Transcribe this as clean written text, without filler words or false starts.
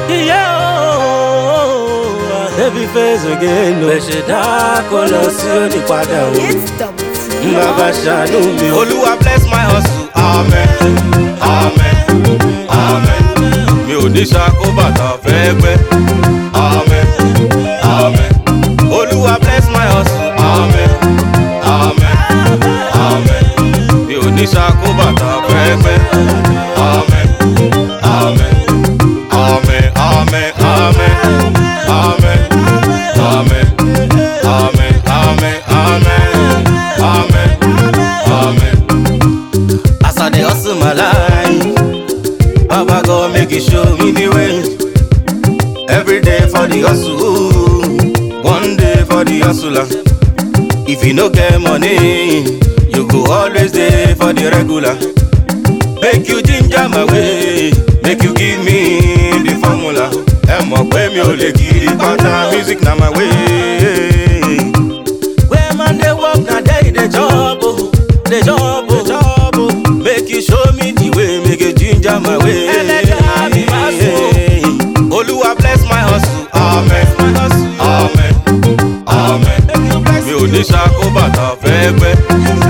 Baby face again, no. She dark, color, see you padà o. Baba ṣàánú mi. Olúwa bless my hustle, amen, amen, amen. Mi ò ní ṣàkó bàtà fẹ́ gbẹ́, amen, amen. Olúwa bless my hustle, amen, amen, amen. Mi ò ní ṣàkó bàtà fẹ́ gbẹ́, amen, amen, amen, amen, amen, amen, amen, amen, amen, amen, amen. As I dey hustle my life, Baba God make you show me the way. Every day for the hustle, one day for the hustler. If you no get money, you go always there for the regular. Make you ginger my way, make you give me the formula. Mo pé mi ò lè kiri pátá, music na my way. Where man dey work na there dey job o, dey job o, job o. Make you show me the way, make you ginger my way. Olúwa bless my hustle, amen, amen, amen. Mi ò ní ṣàkó bàtà fẹ́ gbẹ́.